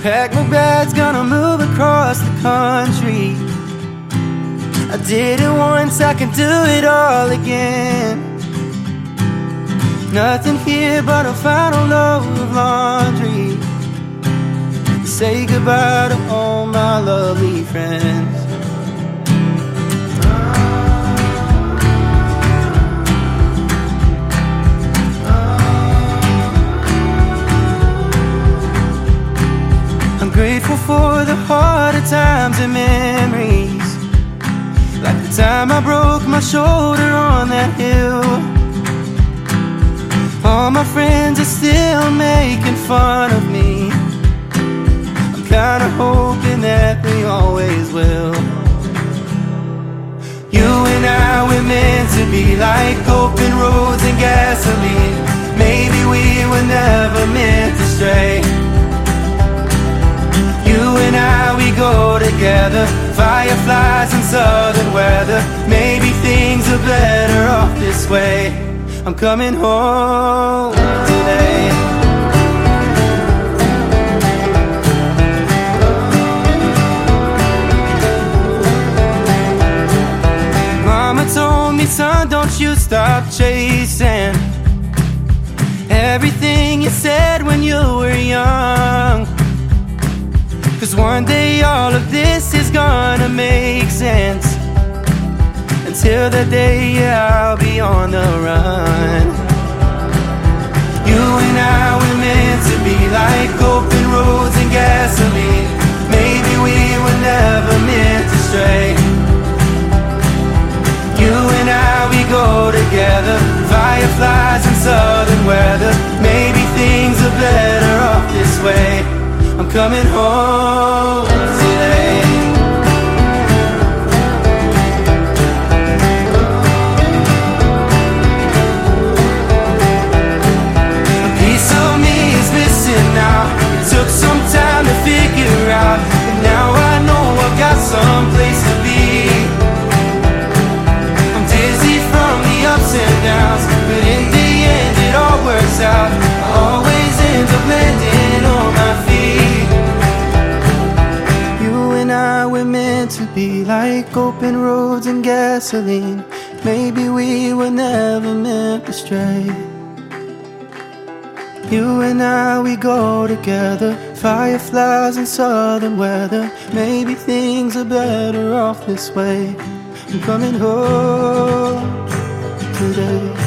Pack my bags, gonna move across the country. I did it once, I can do it all again. Nothing here but a final load of laundry. Say goodbye to all my lovely friends. I'm grateful for the harder times and memories, like the time I broke my shoulder on that hill. All my friends are still making fun of me. I'm kinda hoping that we always will. You and I, we're meant to be like open roads and gasoline. Maybe we were never meant to stray. You and I, we go together, fireflies in southern weather. Maybe things are better off this way. I'm coming home today. Mama told me, son, don't you stop chasing everything you said when you were young. 'Cause one day all of this is gonna make sense. Until the day, yeah, I'll be on the run. You and I, we're meant to be like open roads and gasoline. Maybe we were never meant to stray. You and I, we go together, fireflies in southern weather. Maybe things are better off this way. I'm coming home today. A piece of me is missing now. It took some time to figure out, and now I know I've got some place to be. I'm dizzy from the ups and downs, but in the end it all works out. I always end up landing on my feet. We're meant to be like open roads and gasoline. Maybe we were never meant to stray. You and I, we go together, fireflies in southern weather. Maybe things are better off this way. I'm coming home today.